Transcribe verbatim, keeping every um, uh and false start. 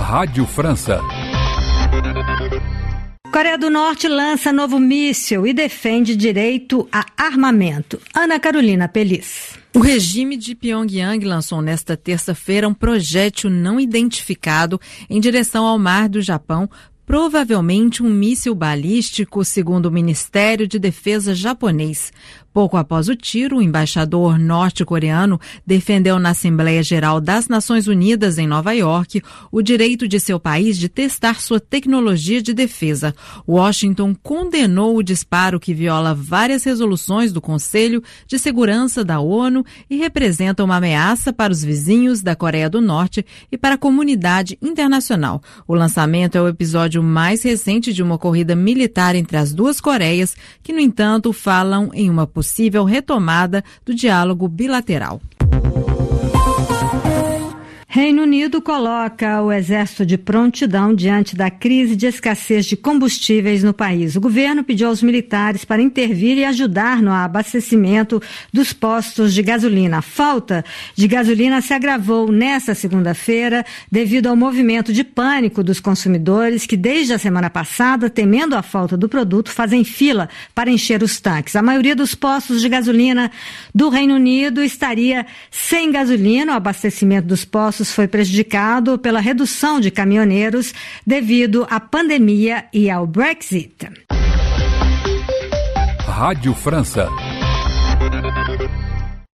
Rádio França. Coreia do Norte lança novo míssil e defende direito a armamento. Ana Carolina Pelis. O regime de Pyongyang lançou nesta terça-feira um projétil não identificado em direção ao mar do Japão, provavelmente um míssil balístico, segundo o Ministério de Defesa japonês. Pouco após o tiro, o embaixador norte-coreano defendeu na Assembleia Geral das Nações Unidas em Nova York o direito de seu país de testar sua tecnologia de defesa. Washington condenou o disparo, que viola várias resoluções do Conselho de Segurança da ONU e representa uma ameaça para os vizinhos da Coreia do Norte e para a comunidade internacional. O lançamento é o episódio mais recente de uma corrida militar entre as duas Coreias, que, no entanto, falam em uma possível possível retomada do diálogo bilateral. Reino Unido coloca o exército de prontidão diante da crise de escassez de combustíveis no país. O governo pediu aos militares para intervir e ajudar no abastecimento dos postos de gasolina. A falta de gasolina se agravou nesta segunda-feira devido ao movimento de pânico dos consumidores que, desde a semana passada, temendo a falta do produto, fazem fila para encher os tanques. A maioria dos postos de gasolina do Reino Unido estaria sem gasolina. O abastecimento dos postos foi prejudicado pela redução de caminhoneiros devido à pandemia e ao Brexit. Rádio França.